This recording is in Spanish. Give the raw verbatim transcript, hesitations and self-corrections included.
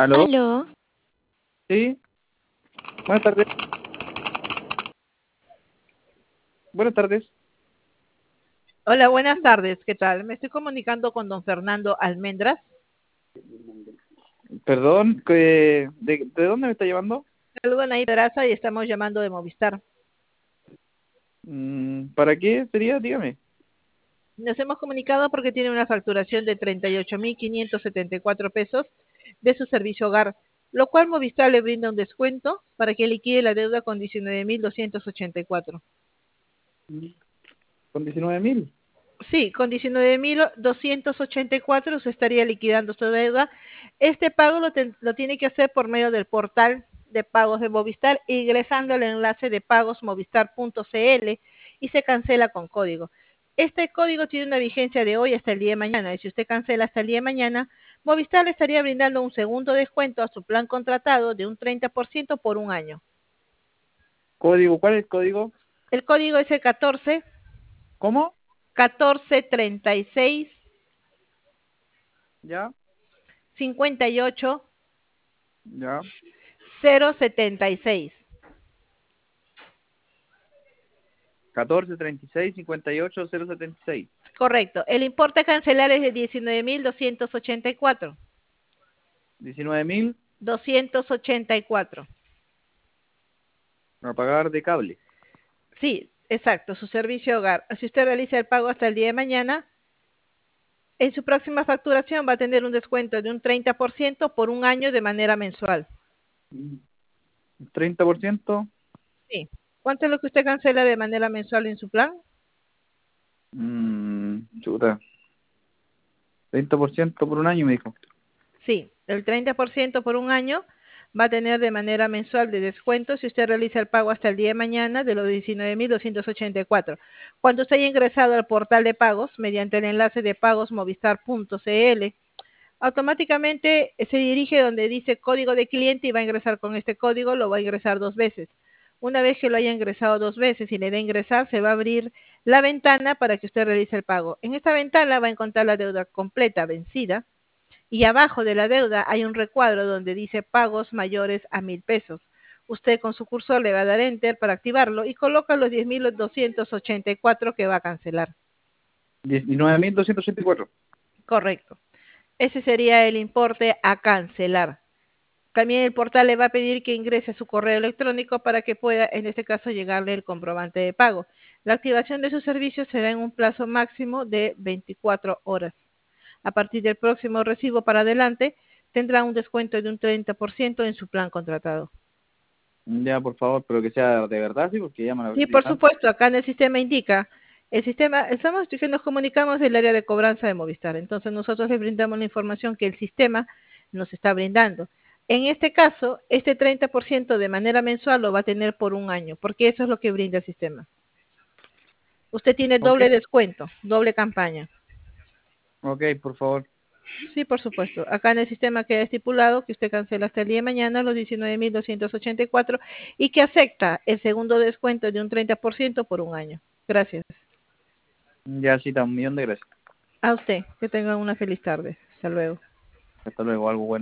¿Aló? Aló, Sí, buenas tardes. Buenas tardes. Hola, buenas tardes, ¿qué tal? Me estoy comunicando con don Fernando Almendras. Perdón, que- ¿de, ¿de dónde me está llamando? Saludan ahí Pedraza y estamos llamando de Movistar. Mm, ¿para qué sería? Dígame. Nos hemos comunicado porque tiene una facturación de treinta y ocho mil quinientos setenta y cuatro pesos de su servicio hogar, lo cual Movistar le brinda un descuento para que liquide la deuda con diecinueve mil doscientos ochenta y cuatro. ¿Con diecinueve mil? Sí, con diecinueve mil doscientos ochenta y cuatro se estaría liquidando su deuda. Este pago lo, ten, lo tiene que hacer por medio del portal de pagos de Movistar, ingresando al enlace de pagos movistar punto c l y se cancela con código. Este código tiene una vigencia de hoy hasta el día de mañana y si usted cancela hasta el día de mañana, Movistar le estaría brindando un segundo descuento a su plan contratado de un treinta por ciento por un año. ¿Código? ¿Cuál es el código? El código es el catorce, ¿Cómo? catorce treinta y seis, ¿Ya? cincuenta y ocho, ¿Ya? cero setenta y seis. catorce, treinta y seis, cincuenta y ocho, cero setenta y seis. Correcto. El importe a cancelar es de diecinueve mil doscientos ochenta y cuatro. diecinueve mil doscientos ochenta y cuatro. a pagar de cable. Sí, exacto, su servicio hogar. Si usted realiza el pago hasta el día de mañana, en su próxima facturación va a tener un descuento de un treinta por ciento por un año de manera mensual. treinta por ciento. Sí. ¿Cuánto es lo que usted cancela de manera mensual en su plan? Mmm, chuta. treinta por ciento por un año, me dijo. Sí, el treinta por ciento por un año va a tener de manera mensual de descuento si usted realiza el pago hasta el día de mañana de los diecinueve mil doscientos ochenta y cuatro. Cuando usted haya ingresado al portal de pagos mediante el enlace de pagos movistar punto c l, automáticamente se dirige donde dice código de cliente y va a ingresar con este código, lo va a ingresar dos veces. Una vez que lo haya ingresado dos veces y le dé ingresar, se va a abrir la ventana para que usted realice el pago. En esta ventana va a encontrar la deuda completa vencida y abajo de la deuda hay un recuadro donde dice pagos mayores a mil pesos. Usted con su cursor le va a dar enter para activarlo y coloca los diez mil doscientos ochenta y cuatro que va a cancelar. diecinueve mil doscientos ochenta y cuatro. Correcto. Ese sería el importe a cancelar. También el portal le va a pedir que ingrese su correo electrónico para que pueda, en este caso, llegarle el comprobante de pago. La activación de su servicio será en un plazo máximo de veinticuatro horas. A partir del próximo recibo para adelante, tendrá un descuento de un treinta por ciento en su plan contratado. Ya, por favor, pero que sea de verdad, sí, porque ya me Sí, lo por tanto. supuesto, acá en el sistema indica, el sistema, estamos que nos comunicamos del área de cobranza de Movistar, entonces nosotros le brindamos la información que el sistema nos está brindando. En este caso, este treinta por ciento de manera mensual lo va a tener por un año, porque eso es lo que brinda el sistema. Usted tiene Ok, doble descuento, doble campaña. ok, por favor. Sí, por supuesto. Acá en el sistema queda estipulado que usted cancela hasta el día de mañana los diecinueve mil doscientos ochenta y cuatro y que acepta el segundo descuento de un treinta por ciento por un año. Gracias. Ya, sí, un millón de gracias. A usted. Que tenga una feliz tarde. Hasta luego. Hasta luego, algo bueno.